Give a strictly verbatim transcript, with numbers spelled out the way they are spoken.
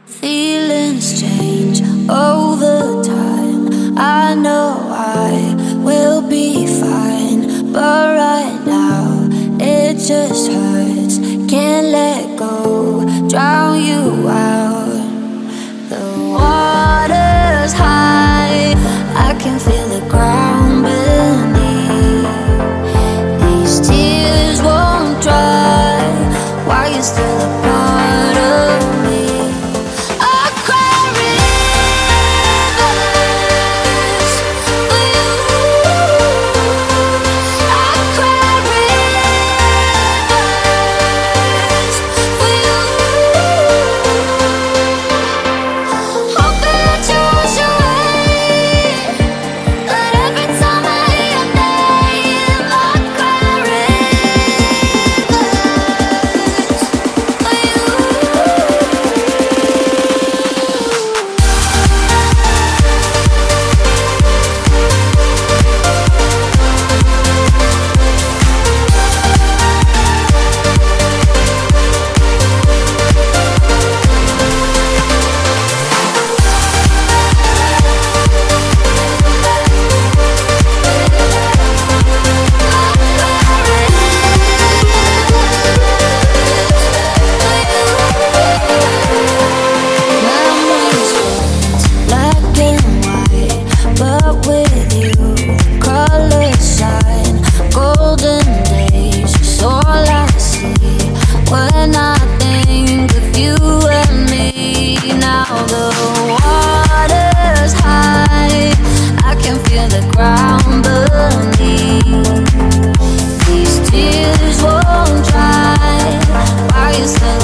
Feelings change over time. I know I will be fine, but right now it just hurts. Can't let go, drown you out. The water's high, I can feel the ground beneath. These tears won't dry while you're still a part of me. Ground beneath. These tears won't dry while you still